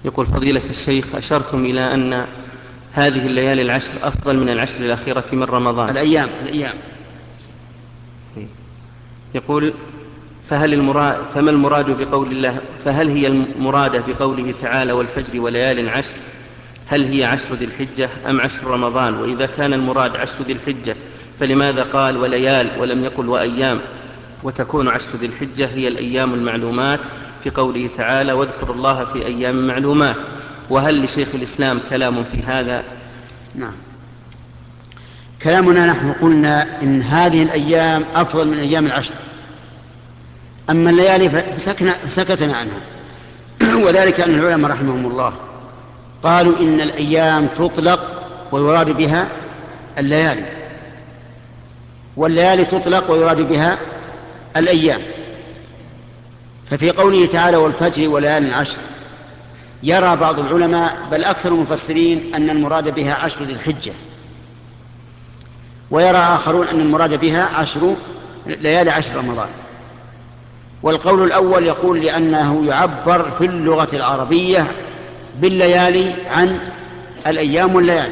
يقول فضيلة الشيخ أشرتم إلى أن هذه الليالي العشر أفضل من العشر الأخيرة من رمضان. الأيام. يقول فما المراد بقول الله، فهل هي المرادة بقوله تعالى والفجر وليال عشر، هل هي عشر ذي الحجة أم عشر رمضان؟ وإذا كان المراد عشر ذي الحجة فلماذا قال وليال ولم يقل وأيام، وتكون عشر ذي الحجة هي الأيام المعلومات في قوله تعالى واذكروا الله في أيام معلومات؟ وهل لشيخ الإسلام كلام في هذا؟ نعم، كلامنا نحن قلنا إن هذه الأيام أفضل من أيام العشر، أما الليالي فسكتنا عنها وذلك أن العلماء رحمهم الله قالوا إن الأيام تطلق ويراد بها الليالي، والليالي تطلق ويراد بها الأيام. ففي قوله تعالى والفجر وليال عشر يرى بعض العلماء بل أكثر المفسرين أن المراد بها عشر ذي الحجة، ويرى آخرون أن المراد بها ليالي عشر رمضان. والقول الأول يقول لأنه يعبر في اللغة العربية بالليالي عن الأيام والليالي،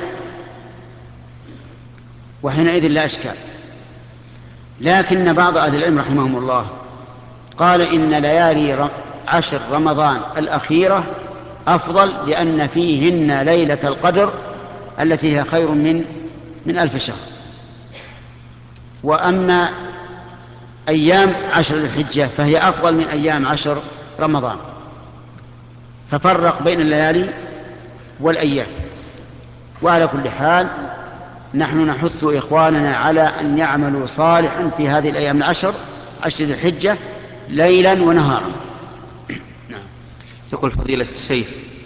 وحينئذ لا إشكال. لكن بعض أهل العلم رحمهم الله قال إن ليالي عشر رمضان الأخيرة أفضل لأن فيهن ليلة القدر التي هي خير من 1000 شهر. وأما أيام عشر ذي الحجة فهي أفضل من أيام عشر رمضان، ففرق بين الليالي والأيام. وعلى كل حال نحن نحث إخواننا على أن يعملوا صالحا في هذه الأيام عشر ذي الحجة ليلا ونهارا. يقول فضيلة الشيخ